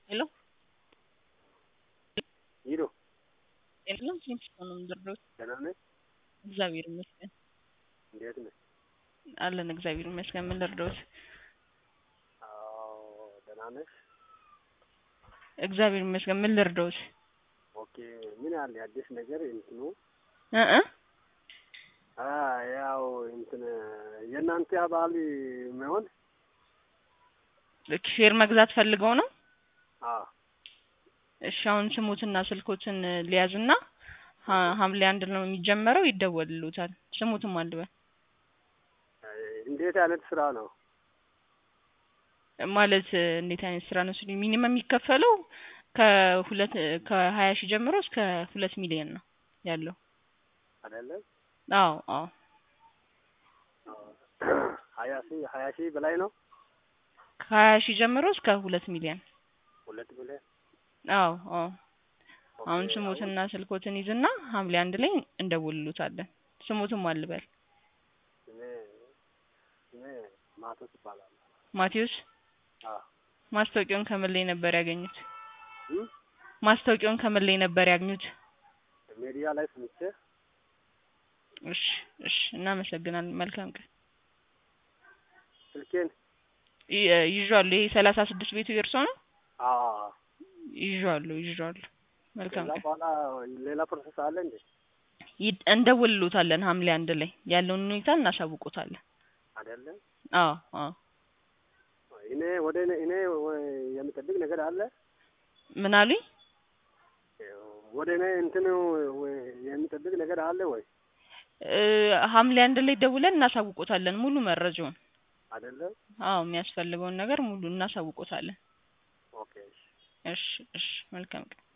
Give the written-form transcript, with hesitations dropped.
Hello? Hiro, Hello? Thanks for the ደህና ነህ? እግዚአብሔር ይመስገን እንዴት ነህ? አለን እግዚአብሔር ይመስገን ምን ልርዳዎት? አዎ ደህና ነሽ? እግዚአብሔር ይመስገን ምን ልርዳዎት? ኦኬ ምን አለ አዲስ ነገር እንትኑ እ እ ያው እንትን የእናንተ አባል መሆን ሼር መግዛት ፈልገው ነው? አዎ እሺ አሁን ስሙትና ስልኮትን ሊያዝና ሐምሌ 1 ነው የሚጀመረው ይደወልልዎታል። ስሙትም አልበል እንዴት አይነት ስራ ነው? ማለት እንዴት አይነት ስራ ነው ሲሉ ሚኒመም የሚከፈለው ከ20 ሺህ ጀምሮ እስከ 2 ሚሊዮን ነው ያለው። አይደለም? አዎ አዎ 20 ሺህ በላይ ነው? ከ20 ሺህ ጀምሮ እስከ 2 ሚሊዮን 2 ሚሊዮን አዎ አዎ አሁን ስሙትና ስልኮትን ይዝና ሐምሌ 1 ላይ እንደውልልዎታለን። ስሙትም አልበል እኔ ማቶስ ይባላል። ማቴዎስ አዎ ማስታወቂያውን ከምን ላይ ነበር ያገኙት? ማስታወቂያውን ከምን ላይ ነበር ያገኙት? ሚዲያ ላይ ሰምቼ። እሺ እሺ እናመሰግናለን። መልካም ቀን። ስልኬን ይዤዋለሁ። ይሄ 36 ቤቱ የእርሶ ነው? አዎ ይዤዋለሁ። መልካም ከዛ ቀን። በኋላ ሌላ ፕሮሰስ አለ እንዴ? እንደውልልዎታለን ሐምሌ 1 ላይ ያለውን ሁኔታ እናሳውቅዎታለን። አይደለም? አዎ አዎ እኔ የምጠብቅ ነገር አለ? ምን አሉኝ? ወደ እኔ እንትን የምጠብቅ ነገር አለ ወይ? ሐምሌ 1 ላይ ደውለን እናሳውቅዎታለን ሙሉ መረጃውን። አይደለም? አዎ የሚያስፈልገውን ነገር ሙሉ እናሳውቅዎታለን። ኦኬ እሺ መልካም ቀን።